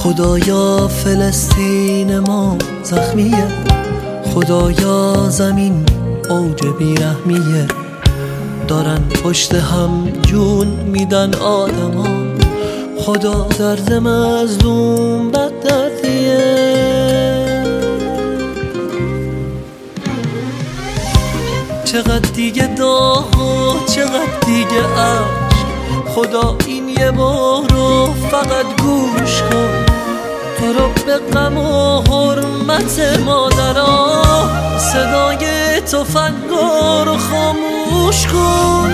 خدایا فلسطین ما زخمیه، خدایا زمین اوج بیرحمیه، دارن پشت هم جون میدن آدما، خدا درد مظلوم بد دردیه. چقدر دیگه داغ و چقدر دیگه عشق، خدا این یه بارو فقط گوش کن، تو رو به غم و حرمت مادرها صدای تفنگا رو خاموش کن.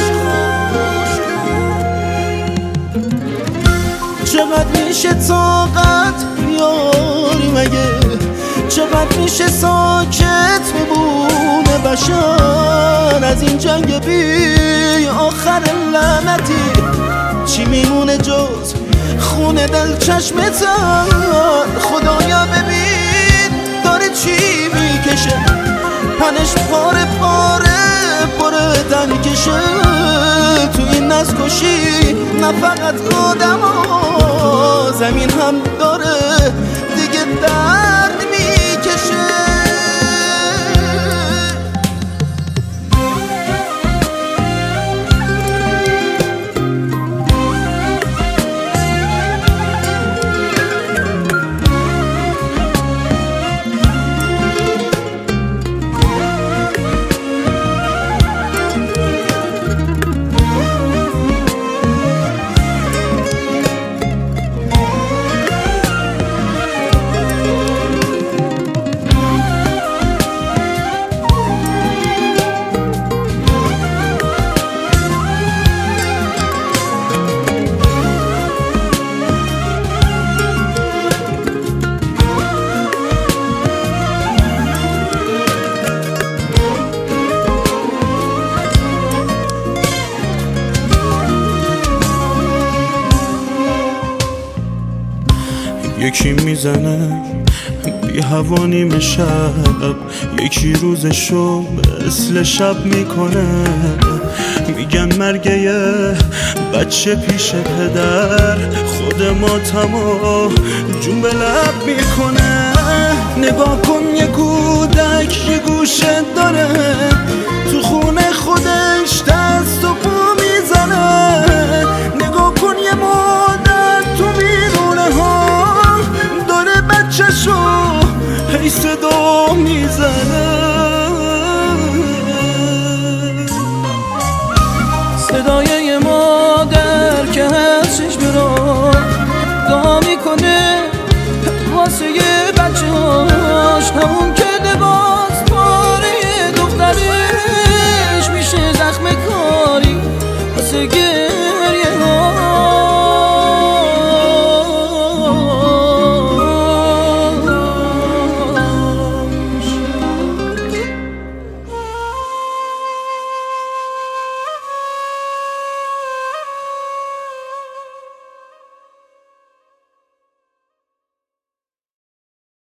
چقدر میشه طاقت بیاری مگه، چقدر میشه ساکت بمونه بشر از این جنگ بی آخر لعنتی؟ چی میمونه جز خون دل چشمتن؟ خدایا ببین داره چی میکشه، پنش پاره پاره پاره تن کشه تو این نسکشی، نه فقط آدم ها زمین هم داره دیگه درد میکشه. یکی میزنه بی هوا نیمه شب، یکی روزشو مثل شب میکنه، میگن مرگ یه بچه پیش پدر خود ماتمو جون به لب میکنه. نگاه کن یه کودک یه گوشه داره تو خونه خودش دست و پا میزنه، نگاه کن یه مادر تو بیرونه ها بچه‌شو هی صدا میزنه، صدای یه مادر که هستش برا دعا میکنه واسه یه بچه هاش، همون که لباس پاره دخترش میشه زخم کاری واسه